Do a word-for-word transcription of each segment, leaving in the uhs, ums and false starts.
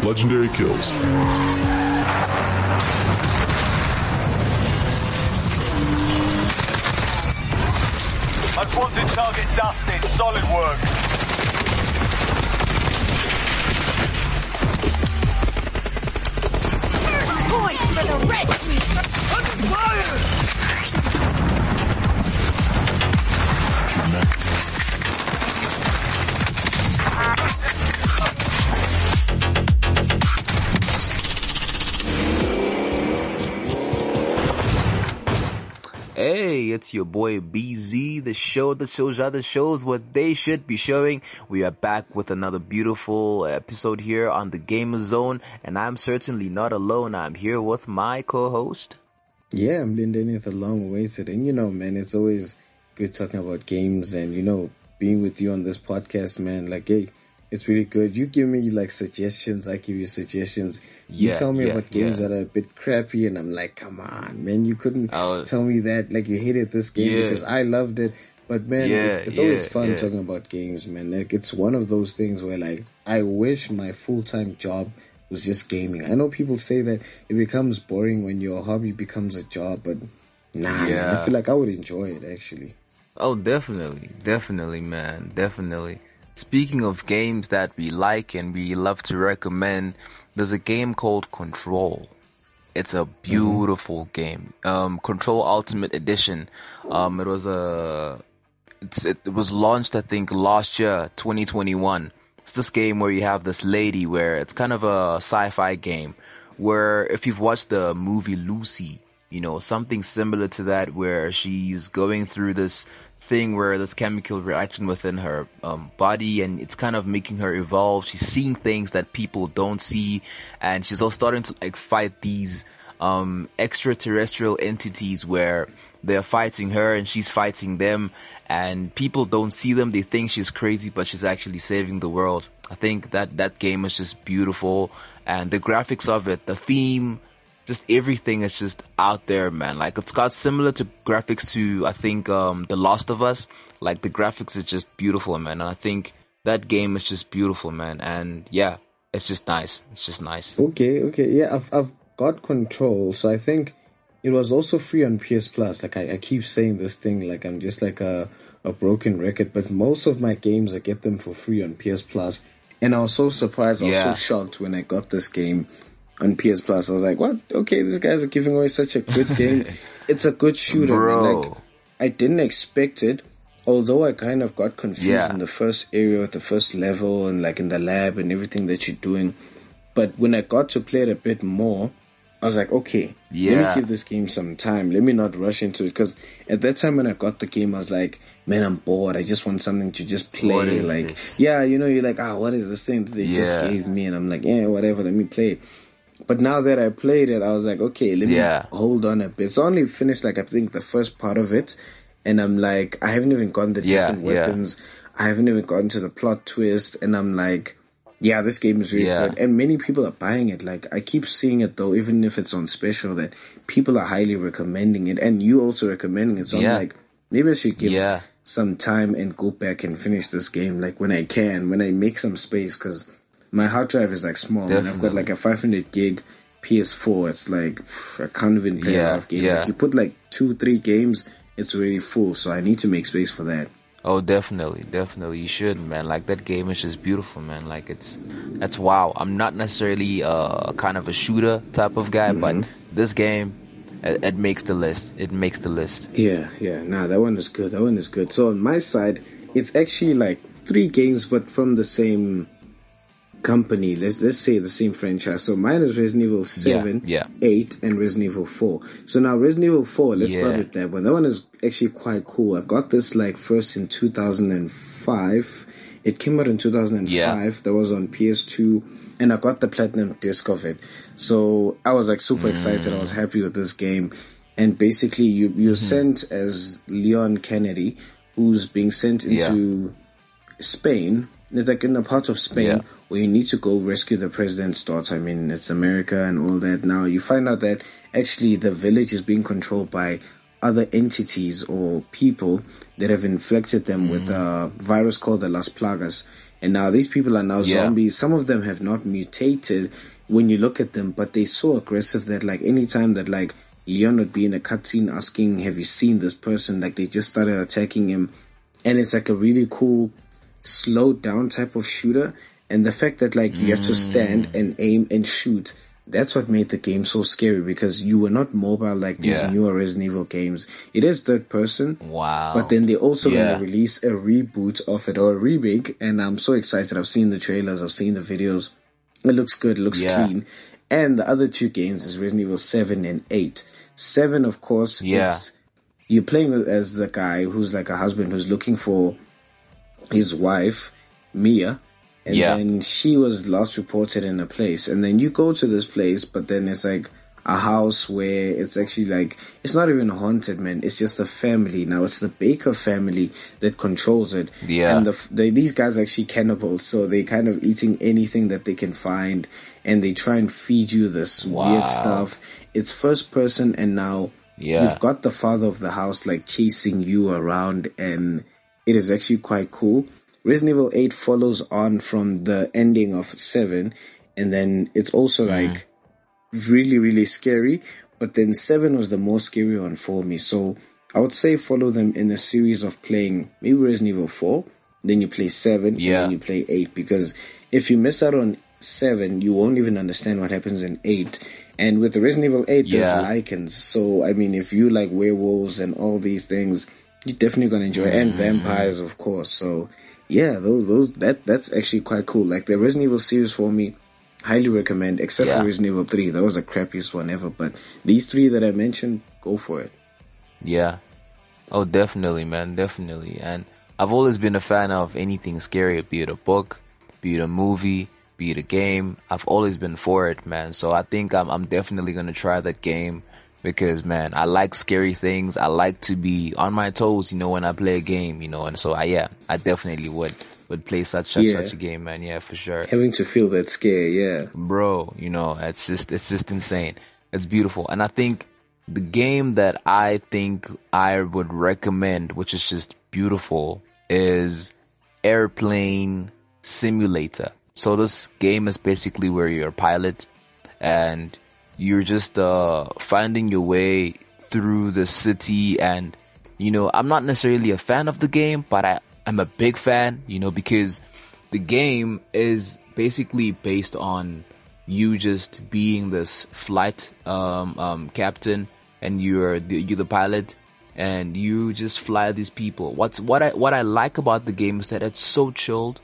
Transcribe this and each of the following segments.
legendary kills. Unwanted target dusted. Solid work. Point for the red team. Under fire! Hey, it's your boy B Z, the show that shows other shows what they should be showing. We are back with another beautiful episode here on the Gamer Zone, and I'm certainly not alone. I'm here with my co-host. Yeah, I'm Lindenith, the long-awaited. And you know, man, it's always good talking about games and, you know, being with you on this podcast, man. Like, hey, it's really good. You give me, like, suggestions. I give you suggestions. You Yeah, tell me yeah, about games yeah. that are a bit crappy, and I'm like, come on, man. You couldn't Oh. tell me that. Like, you hated this game Yeah. because I loved it. But, man, Yeah, it's, it's always yeah, fun yeah. talking about games, man. Like, it's one of those things where, like, I wish my full-time job was just gaming. I know people say that it becomes boring when your hobby becomes a job, but nah, man, Yeah. I feel like I would enjoy it, actually. Oh, definitely. Definitely, man. Definitely. Speaking of games that we like and we love to recommend, there's a game called Control. It's a beautiful mm-hmm. game. Um, Control Ultimate Edition. Um, it was a, it's, it was launched, I think, last year, twenty twenty-one. It's this game where you have this lady where it's kind of a sci-fi game where if you've watched the movie Lucy, you know, something similar to that where she's going through this thing where this chemical reaction within her um, body and it's kind of making her evolve. She's seeing things that people don't see and she's all starting to like fight these um, extraterrestrial entities where they're fighting her and she's fighting them and people don't see them. They think she's crazy, but she's actually saving the world. I think that that game is just beautiful and the graphics of it, the theme, just everything is just out there, man. Like it's got similar to graphics to, I think, um, The Last of Us. Like the graphics is just beautiful, man. And I think that game is just beautiful, man. And yeah, it's just nice. It's just nice. Okay, okay, yeah, I've I've got Control, so I think it was also free on P S Plus. Like I, I keep saying this thing, like I'm just like a a broken record, but most of my games I get them for free on P S Plus, and I was so surprised, I was Yeah. so shocked when I got this game on P S Plus. I was like, what? Okay, these guys are giving away such a good game. It's a good shooter, Bro. man. Like, I didn't expect it, although I kind of got confused Yeah. in the first area, the first level, and like in the lab and everything that you're doing. But when I got to play it a bit more, I was like, okay, let Yeah. me give this game some time. Let me not rush into it. Because at that time when I got the game, I was like, man, I'm bored. I just want something to just play. What is like, this? yeah, you know, you're like, ah, what is this thing that they just Yeah. gave me? And I'm like, yeah, whatever, let me play it. But now that I played it, I was like, okay, let me Yeah. hold on a bit. It's only finished, like, I think the first part of it. And I'm like, I haven't even gotten the Yeah, different yeah. weapons. I haven't even gotten to the plot twist. And I'm like, yeah, this game is really Yeah. good. And many people are buying it. Like, I keep seeing it, though, even if it's on special, that people are highly recommending it. And you also recommending it. So Yeah. I'm like, maybe I should give Yeah. some time and go back and finish this game, like, when I can, when I make some space, because my hard drive is, like, small. And I've got, like, a five hundred gig P S four. It's like, I can't even play a Yeah, lot of games. yeah. Like, you put, like, two, three games, it's already full. So I need to make space for that. Oh, definitely, definitely. You should, man. Like that game is just beautiful, man. Like it's, that's wow. I'm not necessarily uh kind of a shooter type of guy, Mm-hmm. but this game, it, it makes the list. It makes the list. Yeah, yeah. Nah, that one is good. That one is good. So on my side, it's actually like three games, but from the same company. Let's let's say the same franchise. So mine is Resident Evil seven, yeah. eight, and Resident Evil four. So now Resident Evil four, let's Yeah. start with that one. That one is actually quite cool. I got this like first in two thousand five. It came out in two thousand five. Yeah. That was on P S two. And I got the platinum disc of it. So I was like super excited. I was happy with this game. And basically you, you're sent as Leon Kennedy, who's being sent into Spain. It's like in a part of Spain Yeah. where you need to go rescue the president's daughter. I mean, it's America and all that. Now you find out that actually the village is being controlled by other entities or people that have infected them mm. with a virus called the Las Plagas. And now these people are now yeah. zombies. Some of them have not mutated when you look at them, but they're so aggressive that like anytime that like Leon would be in a cutscene asking, have you seen this person? Like they just started attacking him. And it's like a really cool slowed down type of shooter. And the fact that like you have to stand and aim and shoot, that's what made the game so scary, because you were not mobile like these yeah. newer Resident Evil games. It is third person. Wow. But then they're also yeah. going to release a reboot of it, or a remake. And I'm so excited. I've seen the trailers. I've seen the videos. It looks good. It looks yeah. clean. And the other two games is Resident Evil seven and eight. seven, of course, yeah. is you're playing as the guy who's like a husband who's looking for his wife, Mia. And yeah. then she was last reported in a place. And then you go to this place, but then it's like a house where it's actually like, it's not even haunted, man. It's just a family. Now it's the Baker family that controls it. Yeah. And the, they, these guys are actually cannibals. So they kind of eating anything that they can find. And they try and feed you this wow. weird stuff. It's first person. And now yeah. you've got the father of the house like chasing you around. And it is actually quite cool. Resident Evil eight follows on from the ending of seven, and then it's also mm. like really, really scary, but then seven was the most scary one for me. So I would say follow them in a series of playing maybe Resident Evil four, then you play seven, yeah. and then you play eight, because if you miss out on seven, you won't even understand what happens in eight. And with the Resident Evil eight, yeah. there's lichens. So, I mean, if you like werewolves and all these things, you're definitely going to enjoy it. Mm. And vampires, of course. So, yeah, those, those, that, that's actually quite cool. Like the Resident Evil series for me, highly recommend, except yeah. for Resident Evil three. That was the crappiest one ever. But these three that I mentioned, go for it. Yeah. Oh, definitely, man. Definitely. And I've always been a fan of anything scary, be it a book, be it a movie, be it a game. I've always been for it, man. So I think I'm, I'm definitely going to try that game. Because, man, I like scary things. I like to be on my toes, you know, when I play a game, you know. And so, I yeah, I definitely would would play such such, yeah. such a game, man. Yeah, for sure. Having to feel that scare, yeah. Bro, you know, it's just it's just insane. It's beautiful. And I think the game that I think I would recommend, which is just beautiful, is Airplane Simulator. So this game is basically where you're a pilot and you're just uh finding your way through the city. And you know, I'm not necessarily a fan of the game, but I am a big fan, you know, because the game is basically based on you just being this flight um um captain, and you're the, you're the pilot, and you just fly these people. What's what I what I like about the game is that it's so chilled,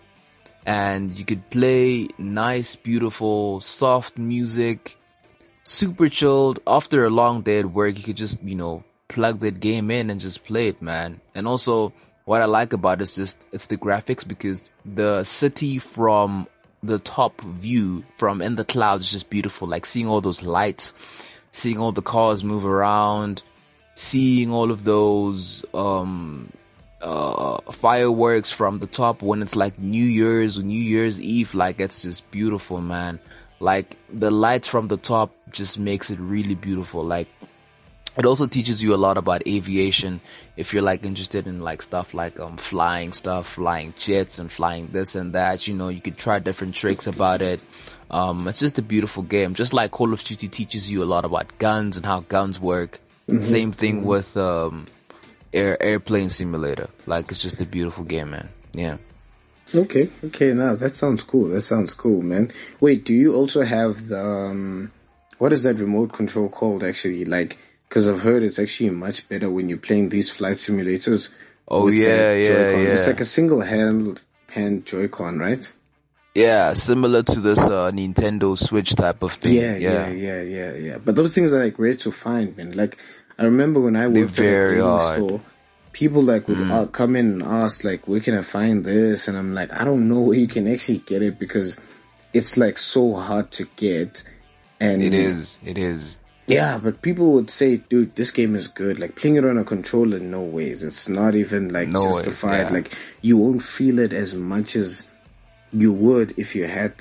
and you could play nice, beautiful, soft music. Super chilled. After a long day at work, you could just, you know, plug that game in and just play it, man. And also, what I like about it is just, it's the graphics, because the city from the top view, from in the clouds, is just beautiful. Like seeing all those lights, seeing all the cars move around, seeing all of those, um, uh, fireworks from the top when it's like New Year's or New Year's Eve. Like, it's just beautiful, man. Like, the lights from the top just makes it really beautiful. Like, it also teaches you a lot about aviation. If you're like interested in like stuff like um flying stuff, flying jets and flying this and that, you know, you could try different tricks about it. Um, it's just a beautiful game. Just like Call of Duty teaches you a lot about guns and how guns work. Mm-hmm. Same thing mm-hmm. with um air airplane simulator. Like, it's just a beautiful game, man. Yeah. Okay, okay, now that sounds cool. That sounds cool, man. Wait, do you also have the, um, what is that remote control called actually? Like, because I've heard it's actually much better when you're playing these flight simulators. Oh, yeah, yeah, Joy-Con. yeah. It's like a single hand, hand Joy-Con, right? Yeah, similar to this uh, Nintendo Switch type of thing. Yeah, yeah, yeah, yeah, yeah, yeah. But those things are like rare to find, man. Like, I remember when I worked at a gaming store, people like would mm. uh, come in and ask like, where can I find this? And I'm like, I don't know where you can actually get it, because it's like so hard to get. And it is, it is. Yeah, but people would say, dude, this game is good. Like, playing it on a controller, no ways. It's not even like no justified. ways, yeah. Like, you won't feel it as much as you would if you had that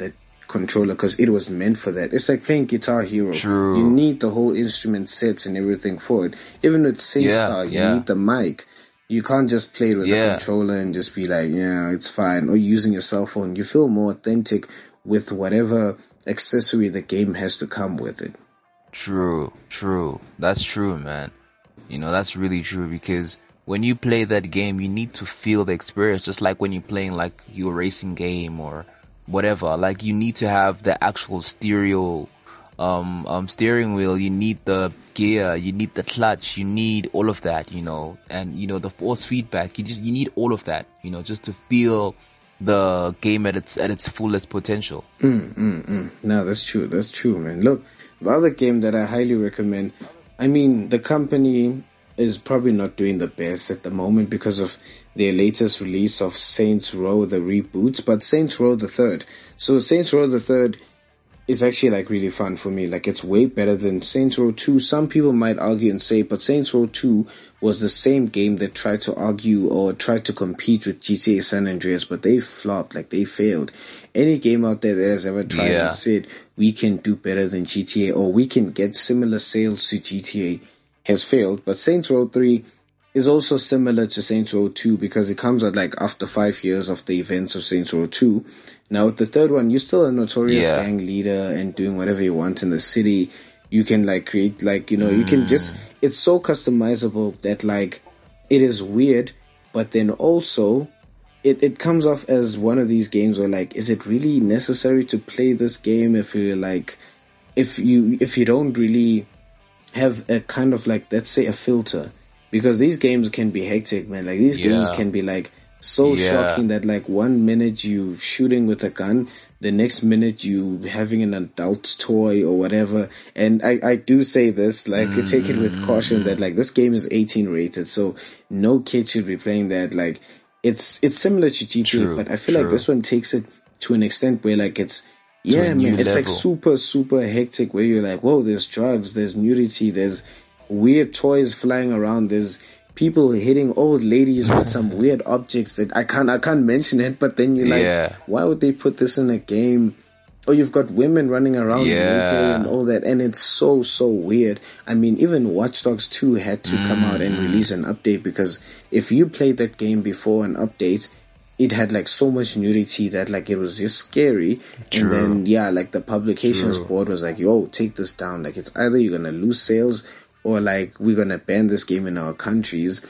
controller because it was meant for that. It's like playing Guitar Hero. True. You need the whole instrument sets and everything for it. Even with SingStar, Yeah, you yeah. need the mic. You can't just play it with Yeah. a controller and just be like, yeah, it's fine. Or using your cell phone. You feel more authentic with whatever accessory the game has to come with it. True, true. That's true, man. You know, that's really true because when you play that game, you need to feel the experience, just like when you're playing like your racing game or whatever. Like you need to have the actual stereo, um, um, steering wheel. You need the gear. You need the clutch. You need all of that, you know, and you know the force feedback. You just you need all of that, you know, just to feel the game at its at its fullest potential. Mm, mm, mm. No, that's true. That's true, man. Look, the other game that I highly recommend. I mean, the company is probably not doing the best at the moment because of their latest release of Saints Row, the reboot, but Saints Row the Third. So Saints Row the Third is actually like really fun for me. Like it's way better than Saints Row two. Some people might argue and say, but Saints Row two was the same game that tried to argue or tried to compete with G T A San Andreas, but they flopped, like they failed. Any game out there that has ever tried Yeah. and said, we can do better than G T A or we can get similar sales to G T A has failed. But Saints Row three is also similar to Saints Row two because it comes out like after five years of the events of Saints Row two. Now with the third one, you're still a notorious Yeah. gang leader and doing whatever you want in the city. You can like create like, you know, you can just, it's so customizable that like it is weird, but then also it, it comes off as one of these games where like, is it really necessary to play this game if you're like, if you, if you don't really have a kind of like, let's say a filter, because these games can be hectic, man. Like these games Yeah. can be like so Yeah. shocking that like one minute you shooting with a gun, the next minute you having an adult toy or whatever. And I, I do say this, like Mm-hmm. take it with caution that like this game is eighteen rated, so no kid should be playing that. Like it's, it's similar to G T A, True, but I feel like true. this one takes it to an extent where like it's, yeah, a new man, it's like level. super, super hectic where you're like, whoa, there's drugs, there's nudity, there's weird toys flying around, there's people hitting old ladies with some weird objects that I can't, I can't mention it, but then you're like, Yeah. why would they put this in a game? Or you've got women running around Yeah. naked and all that, and it's so, so weird. I mean, even Watch Dogs two had to come out and release an update because if you played that game before an update, it had like so much nudity that like it was just scary. True. And then yeah, like the publications True. board was like, yo, take this down. Like it's either you're gonna lose sales or like we're gonna ban this game in our countries.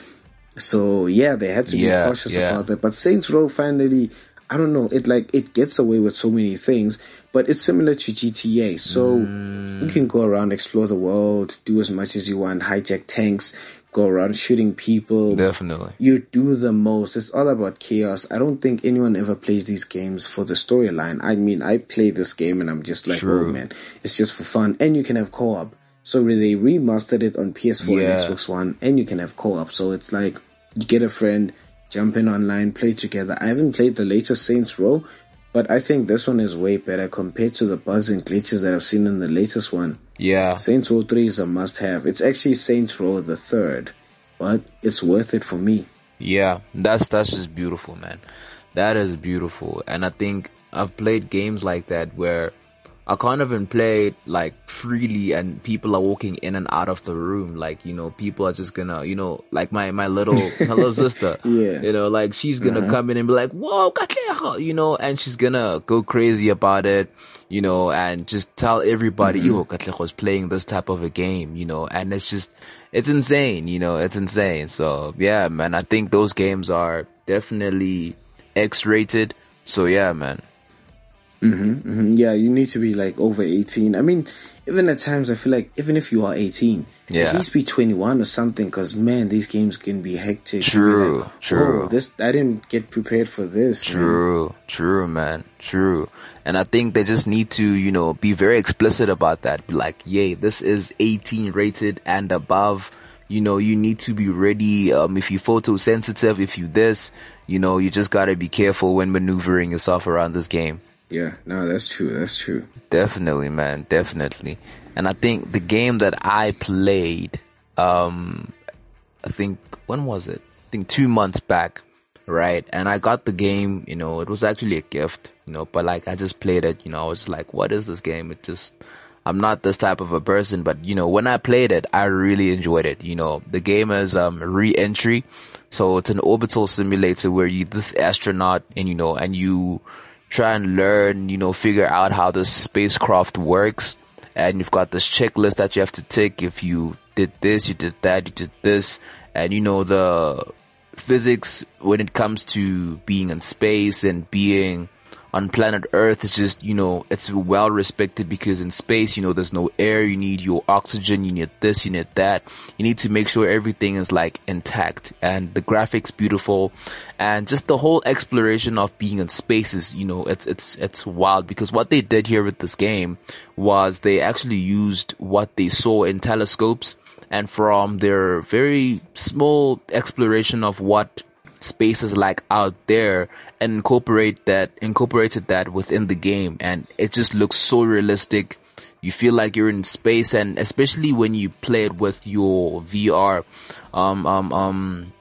So yeah, they had to be Yeah, cautious yeah. about that. But Saints Row finally, I don't know, it like it gets away with so many things, but it's similar to G T A. So you can go around, explore the world, do as much as you want, hijack tanks, go around shooting people. Definitely. You do the most. It's all about chaos. I don't think anyone ever plays these games for the storyline. I mean, I play this game and I'm just like, True. oh man, it's just for fun. And you can have co-op. So they remastered it on P S four Yeah. and Xbox One, and you can have co-op. So it's like, you get a friend, jump in online, play together. I haven't played the latest Saints Row, but I think this one is way better compared to the bugs and glitches that I've seen in the latest one. Yeah. Saints Row three is a must-have. It's actually Saints Row the third, but it's worth it for me. Yeah, that's that's just beautiful, man. That is beautiful. And I think I've played games like that where I can't even play like freely and people are walking in and out of the room. Like, you know, people are just gonna, you know, like my, my little, my little sister, Yeah. you know, like she's gonna come in and be like, whoa, Katleho, you know, and she's gonna go crazy about it, you know, and just tell everybody, yo, Katleho's playing this type of a game, you know, and it's just, it's insane, you know, it's insane. So yeah, man, I think those games are definitely X-rated. So yeah, man. Mm, Yeah, you need to be like over eighteen. I mean, even at times I feel like even if you are eighteen, Yeah. at least be twenty-one or something, because man, these games can be hectic. True, You're like, true. "Whoa, this, I didn't get prepared for this. man." True, true, man, true. And I think they just need to, you know, be very explicit about that. Be like, yay, this is eighteen rated and above. You know, you need to be ready. Um, if you're photosensitive, if you this, you know, you just gotta be careful when maneuvering yourself around this game. Yeah, no, that's true. That's true. Definitely, man, definitely. And I think the game that I played, um, I think, when was it? I think two months back. right? And I got the game, you know, it was actually a gift, you know, but like I just played it, you know, I was like, what is this game? It just, I'm not this type of a person, but you know, when I played it, I really enjoyed it. You know, the game is um re-entry, so it's an orbital simulator where you this astronaut and you know, and you try and learn, you know, figure out how this spacecraft works, and you've got this checklist that you have to tick. If you did this, you did that, you did this, and you know the physics when it comes to being in space and being on planet Earth is just, you know, it's well respected because in space, you know, there's no air, you need your oxygen, you need this, you need that. You need to make sure everything is like intact, and the graphics beautiful, and just the whole exploration of being in space is, you know, it's, it's, it's wild because what they did here with this game was they actually used what they saw in telescopes and from their very small exploration of what space is like out there, and incorporate that, incorporated that within the game, and it just looks so realistic. You feel like you're in space, and especially when you play it with your V R, um, um, um,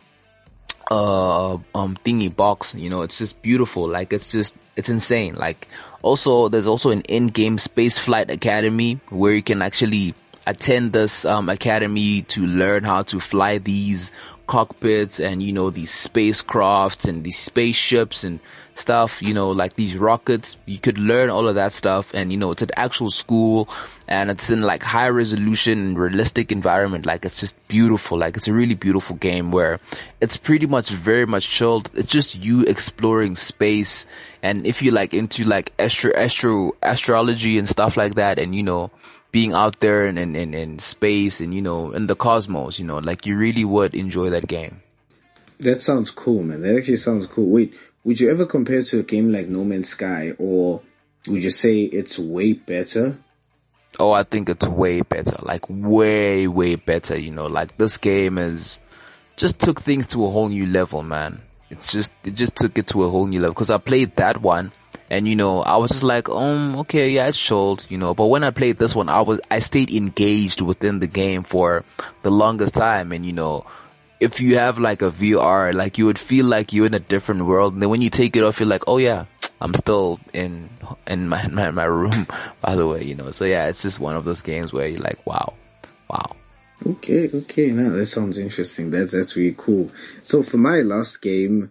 uh, um, thingy box, you know, it's just beautiful. Like, it's just, it's insane. Like, also, there's also an in-game space flight academy where you can actually attend this, um, academy to learn how to fly these cockpits and, you know, these spacecrafts and these spaceships and stuff, you know, like these rockets. You could learn all of that stuff, and, you know, it's an actual school, and it's in like high resolution and realistic environment. Like, it's just beautiful. Like, it's a really beautiful game where it's pretty much very much chilled. It's just you exploring space, and if you like into like astro, astro, astrology and stuff like that, and, you know, being out there in, in, in, in space and, you know, in the cosmos, you know, like you really would enjoy that game. That sounds cool, man. That actually sounds cool. Wait, would you ever compare to a game like No Man's Sky, or would you say it's way better? Oh, I think it's way better. Like, way, way better, you know, like this game is, just took things to a whole new level, man. It's just, it just took it to a whole new level. Cause I played that one, and, you know, I was just like, um, okay, yeah, it's chilled, you know, but when I played this one, I was, I stayed engaged within the game for the longest time. And, you know, if you have like a V R, like you would feel like you're in a different world. And then when you take it off, you're like, oh yeah, I'm still in, in my, my, my room, by the way, you know. So yeah, it's just one of those games where you're like, wow, wow. Okay, okay, now that sounds interesting. That's, that's really cool. So for my last game,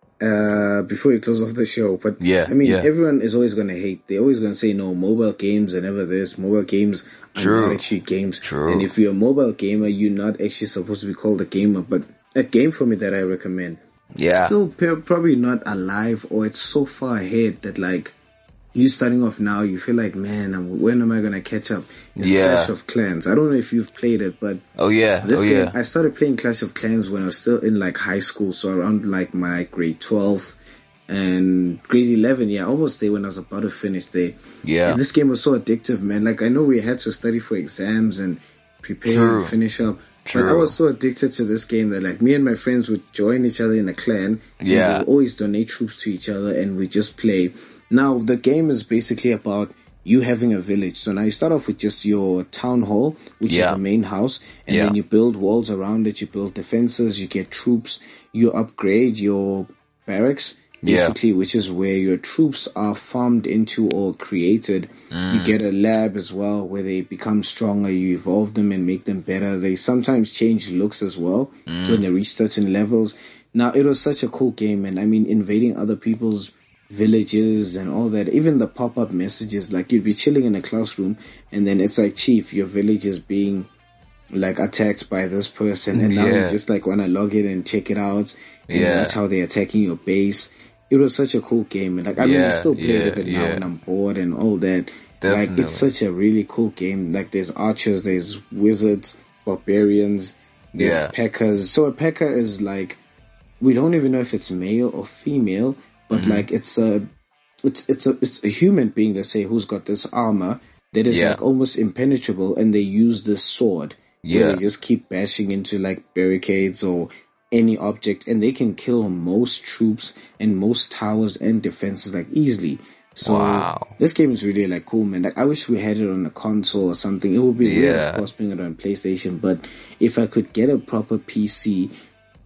uh before we close off the show, but yeah, I mean, yeah. everyone is always going to hate. They're always going to say, no, mobile games are never this. Mobile games are True. not actually games. True. And if you're a mobile gamer, you're not actually supposed to be called a gamer. But a game for me that I recommend, Yeah. still p- probably not alive, or it's so far ahead that like you starting off now, you feel like, man, I'm, when am I going to catch up? It's Yeah. Clash of Clans. I don't know if you've played it, but Oh yeah, this oh game, yeah. I started playing Clash of Clans when I was still in like high school, so around like my grade twelve and grade eleven, yeah, almost there when I was about to finish there. Yeah. And this game was so addictive, man. Like, I know we had to study for exams and prepare True. and finish up, True. but I was so addicted to this game that like me and my friends would join each other in a clan, and Yeah. we would always donate troops to each other, and we just play. Now, the game is basically about you having a village. So now you start off with just your town hall, which Yeah. is the main house, and Yeah. then you build walls around it, you build defenses, you get troops, you upgrade your barracks, Yeah. basically, which is where your troops are farmed into or created. Mm. You get a lab as well where they become stronger, you evolve them and make them better. They sometimes change looks as well Mm. when they reach certain levels. Now, it was such a cool game, and I mean, invading other people's villages and all that, even the pop-up messages, like you'd be chilling in a classroom and then it's like, chief, your village is being like attacked by this person, and now Yeah. you just like want to log in and check it out and Yeah. watch how they're attacking your base. It was such a cool game, and like I mean, I Yeah, still play yeah, with it now yeah. when I'm bored and all that. Like, Definitely. it's such a really cool game. Like, there's archers, there's wizards, barbarians, there's Yeah. packers. So a packer is like, we don't even know if it's male or female, but Mm-hmm. like it's a, it's it's a it's a human being, let's say, who's got this armor that is Yeah. like almost impenetrable, and they use this sword. Yeah. Where they just keep bashing into like barricades or any object, and they can kill most troops and most towers and defenses like easily. So Wow. this game is really like cool, man. Like, I wish we had it on a console or something. It would be weird, Yeah. of course, being it on PlayStation, but if I could get a proper P C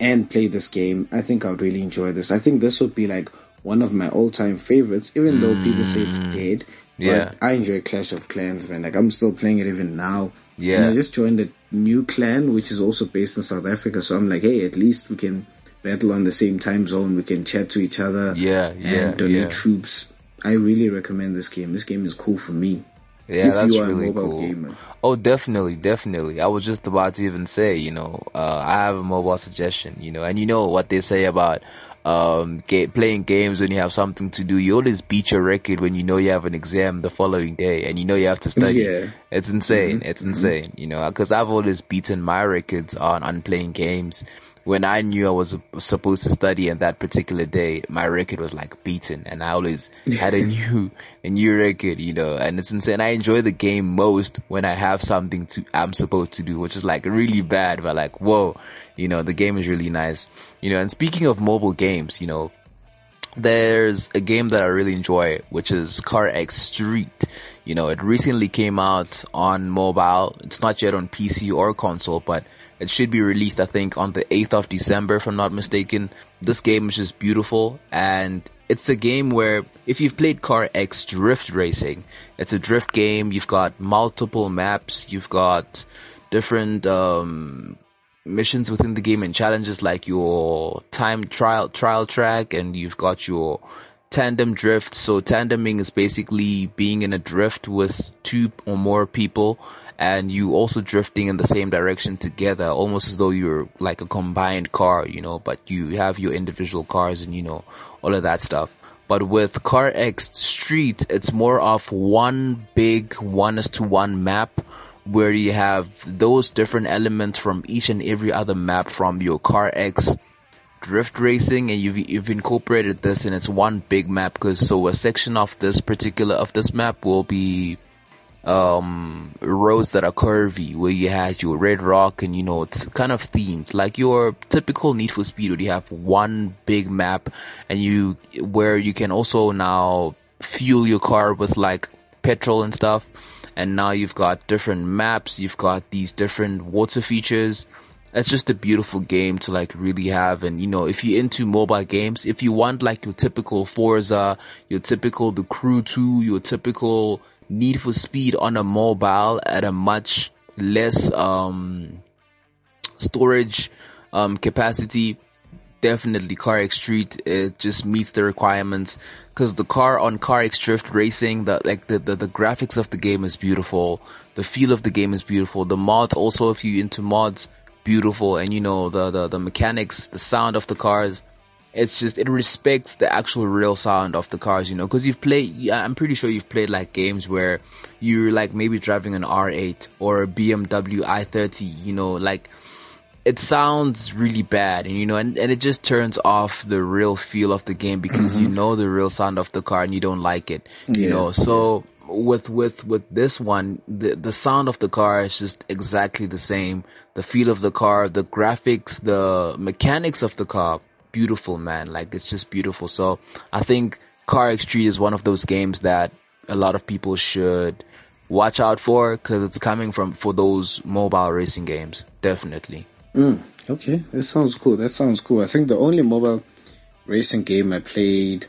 and play this game, I think I would really enjoy this. I think this would be like one of my all-time favorites, even mm. though people say it's dead. Yeah. But I enjoy Clash of Clans, man. Like, I'm still playing it even now. Yeah. And I just joined a new clan, which is also based in South Africa. So I'm like, hey, at least we can battle on the same time zone. We can chat to each other. Yeah, yeah, and donate yeah. troops. I really recommend this game. This game is cool for me. Yeah, if that's you are really a mobile cool. gamer. Oh, definitely, definitely. I was just about to even say, you know, uh, I have a mobile suggestion, you know, and you know what they say about um ga- playing games when you have something to do. You always beat your record when you know you have an exam the following day and you know you have to study. Yeah. It's insane. Mm-hmm. It's insane, you know, because I've always beaten my records on, on playing games. When I knew I was supposed to study on that particular day, my record was like beaten, and I always had a new, a new record, you know, and it's insane. I enjoy the game most when I have something to, I'm supposed to do, which is like really bad, but like, whoa, you know, the game is really nice, you know, and speaking of mobile games, you know, there's a game that I really enjoy, which is CarX Street. You know, it recently came out on mobile. It's not yet on P C or console, but it should be released, I think, on the eighth of December, if I'm not mistaken. This game is just beautiful, and it's a game where, if you've played CarX Drift Racing, it's a drift game. You've got multiple maps, you've got different um missions within the game and challenges like your time trial trial track, and you've got your tandem drift. So tandeming is basically being in a drift with two or more people, and you also drifting in the same direction together, almost as though you're like a combined car, you know, but you have your individual cars and, you know, all of that stuff. But with CarX Street, it's more of one big one is to one map, where you have those different elements from each and every other map from your CarX Drift Racing, and you've you've incorporated this, and it's one big map. Because so a section of this particular of this map will be um roads that are curvy, where you had your red rock, and you know, it's kind of themed like your typical Need for Speed, where you have one big map, and you where you can also now fuel your car with like petrol and stuff. And now you've got different maps, you've got these different water features. It's just a beautiful game to like really have. And you know, if you're into mobile games, if you want like your typical Forza, your typical The Crew two, your typical Need for Speed on a mobile at a much less um storage um capacity, definitely CarX Street, it just meets the requirements. Because the car on CarX Drift Racing, the like the, the the graphics of the game is beautiful, the feel of the game is beautiful, the mods also, if you're into mods, beautiful. And you know, the the the mechanics, the sound of the cars, it's just, it respects the actual real sound of the cars, you know. Because you've played, I'm pretty sure you've played like games where you're like maybe driving an R eight or a B M W i thirty, you know, like it sounds really bad, and you know, and, and it just turns off the real feel of the game, because mm-hmm. you know the real sound of the car and you don't like it, you yeah. know. So with with with this one, the the sound of the car is just exactly the same. The feel of the car, the graphics, the mechanics of the car, beautiful, man. Like, it's just beautiful. So I think CarX Street is one of those games that a lot of people should watch out for, because it's coming from for those mobile racing games, definitely. Mm, okay, that sounds cool. That sounds cool. I think the only mobile racing game I played,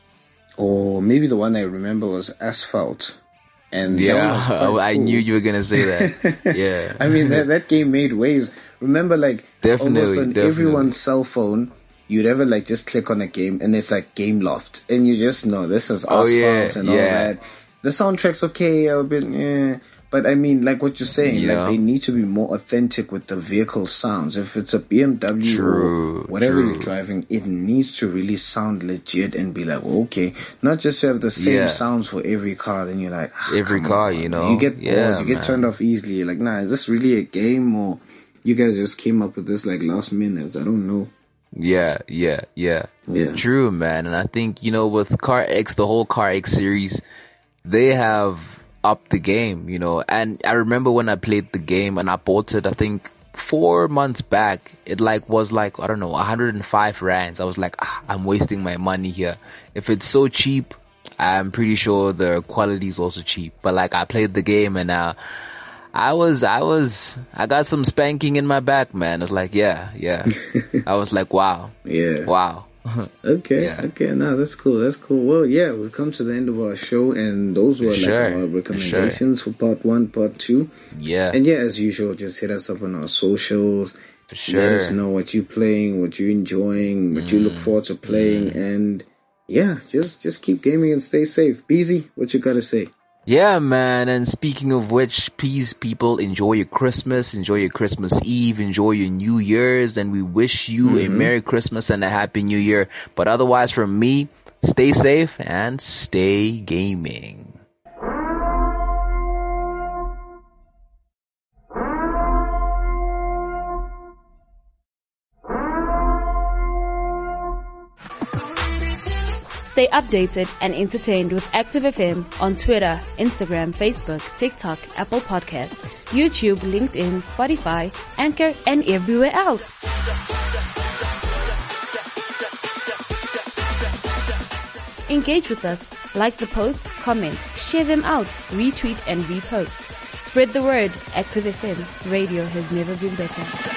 or maybe the one I remember, was Asphalt. And yeah, that one was I cool. knew you were gonna say that. Yeah, I mean, that that game made waves. Remember, like definitely, almost on definitely. everyone's cell phone, you'd ever like just click on a game and it's like Game Loft, and you just know this is Asphalt oh, yeah, and all yeah. that. The soundtrack's okay, a bit, eh. But I mean, like what you're saying, Yeah. like they need to be more authentic with the vehicle sounds. If it's a B M W True, or whatever true. you're driving, it needs to really sound legit and be like, okay, not just to have the same Yeah. sounds for every car. Then you're like, ah, Every come car, on, you man. know? you get Yeah, bored, you get man. turned off easily. You're like, nah, is this really a game, or you guys just came up with this like last minute? I don't know. Yeah, yeah, yeah. Yeah. True, man. And I think, you know, with CarX, the whole CarX series, they have upped the game, you know. And I remember when I played the game and I bought it, I think four months back, it like was like, I don't know, one hundred five rands. I was like, ah, I'm wasting my money here. If it's so cheap, I'm pretty sure the quality is also cheap. But like, I played the game and uh, I was, I was, I got some spanking in my back, man. It's like, yeah, yeah. I was like, wow. Yeah. Wow. Okay. Yeah. Okay. No, that's cool. That's cool. Well, yeah, we've come to the end of our show, and those were like Sure. our recommendations for, sure. for part one, part two. Yeah. And yeah, as usual, just hit us up on our socials. For sure. Let us know what you're playing, what you're enjoying, what mm. you look forward to playing, mm. and yeah, just just keep gaming and stay safe. Beezy, what you gotta say? Yeah, man. And speaking of which, please, people, enjoy your Christmas, enjoy your Christmas Eve, enjoy your New Year's, and we wish you mm-hmm. a Merry Christmas and a Happy New Year. But otherwise, from me, stay safe and stay gaming. Stay updated and entertained with Active F M on Twitter, Instagram, Facebook, TikTok, Apple Podcasts, YouTube, LinkedIn, Spotify, Anchor, and everywhere else. Engage with us. Like the posts, comment, share them out, retweet and repost. Spread the word. Active F M. Radio has never been better.